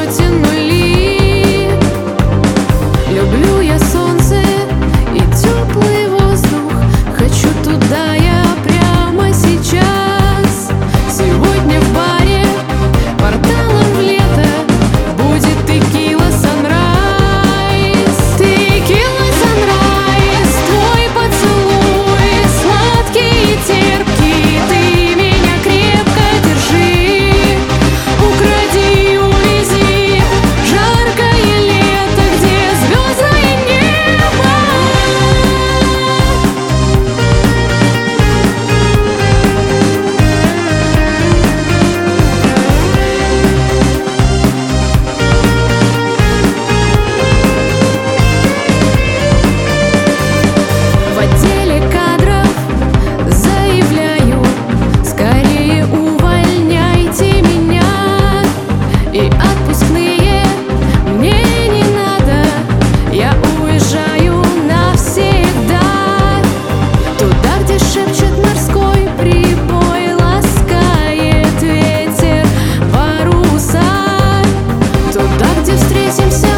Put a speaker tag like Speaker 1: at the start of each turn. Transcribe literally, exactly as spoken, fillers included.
Speaker 1: протянули. Люблю я солнце и теплый воздух, хочу туда я прямо сейчас. Сегодня в баре порталом в лето будет текила санрайз. Текила санрайз, твой поцелуй сладкий и терпкий, ты меня крепко держи. Укради, увези жаркое лето, где звездное небо. В отделе кадров заявляю: скорее увольняйте меня. И отпускные мне не надо, я уезжаю навсегда. Туда, где шепчет морской прибой, ласкает ветер паруса. Туда, где встретимся